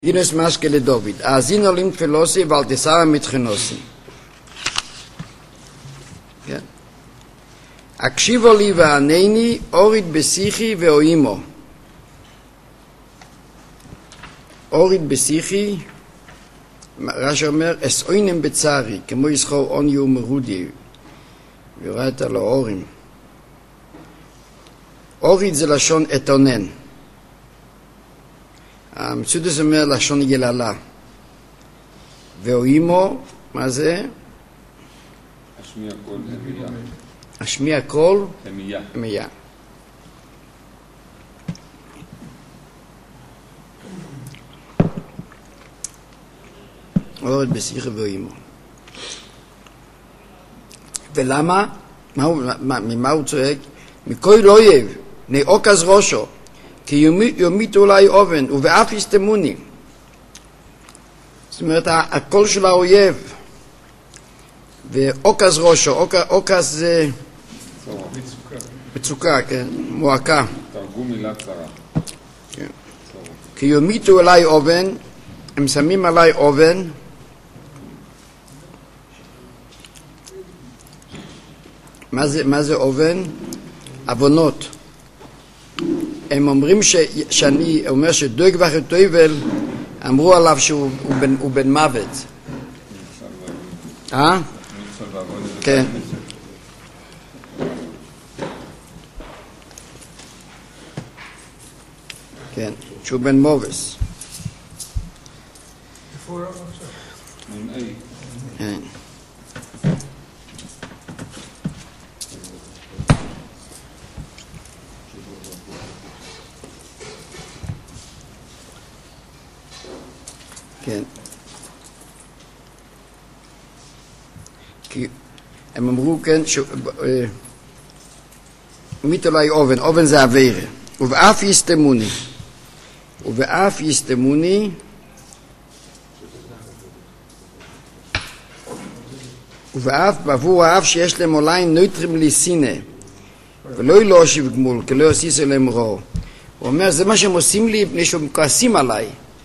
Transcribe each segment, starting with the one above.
גינוס משקה לדוד, האזין עולים תפילוסי ועל תסרה מתחנוסי. כן. הקשיבו לי וענני, אוריד בשיחי ואוימו. אוריד בשיחי, רש"י אומר, אסעוינם בצערי, כמו יזכור עוני ומרודי, ויורדת לו אורים. אוריד זה לשון אתונן. המצודס אומר לשון יללה. ואוימו, מה זה? השמיע קול המייה. השמיע קול המייה. עוד בשיחה ואוימו. ולמה? ממה הוא צועק? מכל אויב, נעוקז ראשו, כי יומית אולי אובן, ובאף יסתמוני. זאת אומרת, הקול של האויב, ועוקז ראשו, עוקז זה מצוקה, כן, מועקה. תרגום מילה צרה. כן. כי יומיתו אליי אובן, הם שמים עליי אובן, מה זה אובן? אבונות. הם אומרים שאני אומר שדוג וחטויבל אמרו עליו שהוא בן מוות. כן. כן, שהוא בן מובס. כן. כן. כי הם אמרו כן מית אולי אובן, אובן זה עבירה. ובאף יסתמוני. ובאף יסתמוני ובאף בעבור האף שיש להם אולי נויטרים ליסינה ולא ילושיב גמול כי לא יוסיס אליהם רוע. הוא אומר זה מה שהם עושים לי מפני שהם כועסים עליי.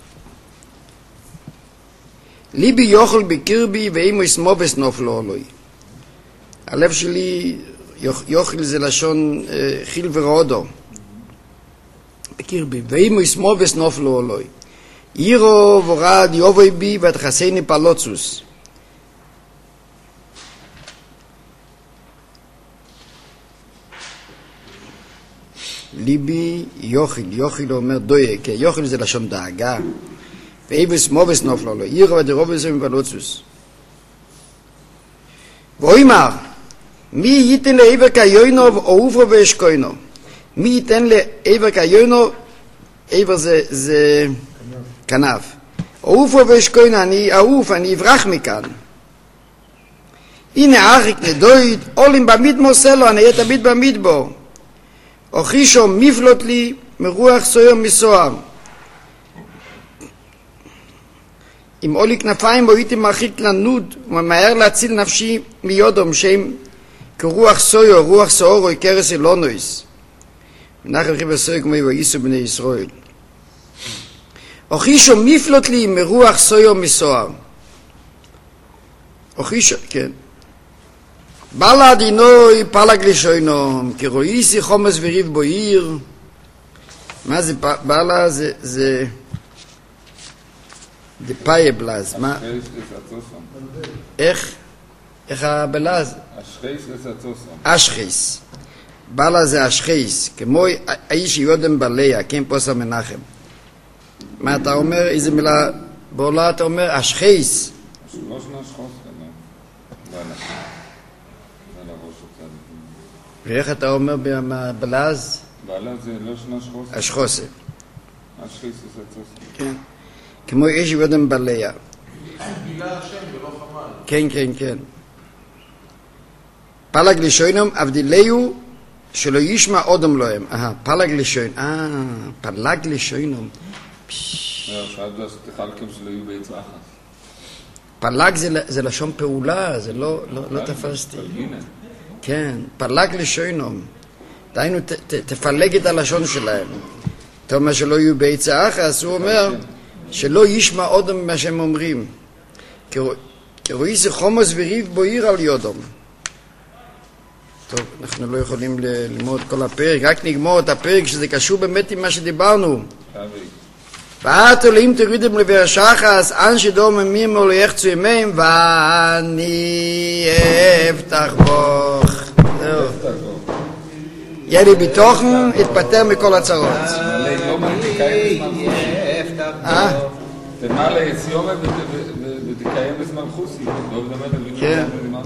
ליבי יוכל בקרבי ואימו יסמובס נופלו עלוי. הלב שלי יוכל זה לשון חיל ורעודו בקרבי ואימו יסמובס נופלו עלוי. אירו ורד יובוי בי ותחסני פלוצוס. ליבי יוכל אומר דויה, כי יוכל זה לשון דאגה. ואיבס מובס נופלו לו, אירו ודרובס ומפלוצוס. ואוימר, מי ייתן לעבר כיוינו ואופרו ואשכוינו? מי ייתן לעבר כיוינו, עבר זה כנף. אופרו ואשכוינו, אני אעוף, אני אברח מכאן. הנה אחיק נדויד, עולים במדמו סלו, אני אהיה תמיד במדבו. אוכישו מפלוט לי מרוח סויר מסוהר. אם עולי כנפיים בו הייתי מרחיק לנוד וממהר להציל נפשי מיודום שם כרוח סויר, רוח סעור או קרס אלונויס. ונחם חיבר סויר כמו יבייסו בני ישראל. אוכישו מפלוט לי מרוח סויר מסוהר. אוכישו, כן. בלד אינוי פלג לשוינום, כי רואיסי חומס וריב בו עיר. מה זה בלד? זה דפאי בלז, מה? איך הבלז? אשחיס. בלז זה אשחיס, כמו האיש יודם בליה, כן פוסר מנחם. מה אתה אומר? איזה מילה בעולה אתה אומר? אשחיס. לא שנה אשחוס, ואיך אתה אומר בלז? בלז זה לא שנה אשחוס. אשחוסה. אשחיס זה אצוסם. כן. כמו איש יודם בליה. מילה השם ולא חמל. כן, כן, כן. פלג לשוינום אבדיליו שלא ישמע אודם להם. פלג לשוין. פלג לשוינום. שעד תחלקם שלא יהיו בעץ אחת. פלג זה לשון פעולה, זה לא תפסתי. כן, פלג לשוינום. דיינו, תפלג את הלשון שלהם. אתה אומר שלא יהיו בעצה אחת, הוא אומר, שלא ישמע אודם מה שהם אומרים. כרואי זה חומוס וריב בועיר על יודום. טוב, אנחנו לא יכולים ללמוד כל הפרק, רק נגמור את הפרק שזה קשור באמת עם מה שדיברנו. ואת עולים תורידם לבר שחס, אנשי דומם מימו ליחצו ימים, ואני אפתח בוך. זהו. יהיה לי ביטוחן, התפטר מכל הצרות. תמלא יציומה ותקיים בזמן חוסי. כן.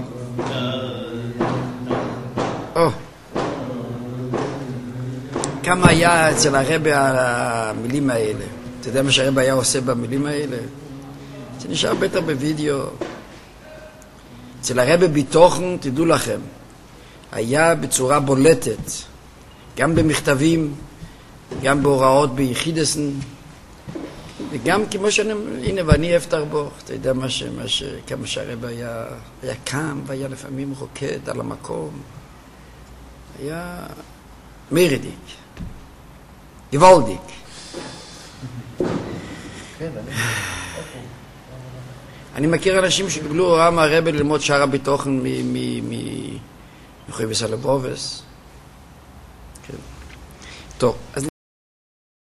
כמה היה אצל הרבי המילים האלה? אתה יודע מה שהרבי היה עושה במילים האלה? זה נשאר בטח בווידאו. אצל הרבי ביטוחן, תדעו לכם, היה בצורה בולטת, גם במכתבים, גם בהוראות ביחידסן, וגם כמו שאני, הנה, ואני אפתח בו, אתה יודע כמה שהרבי היה קם, והיה לפעמים רוקד על המקום, היה מרדיק, גוואלדיק. אני מכיר אנשים שקיבלו הוראה מהרבי ללמוד שער הביטוחן מחויבס הלבובס. טוב, אז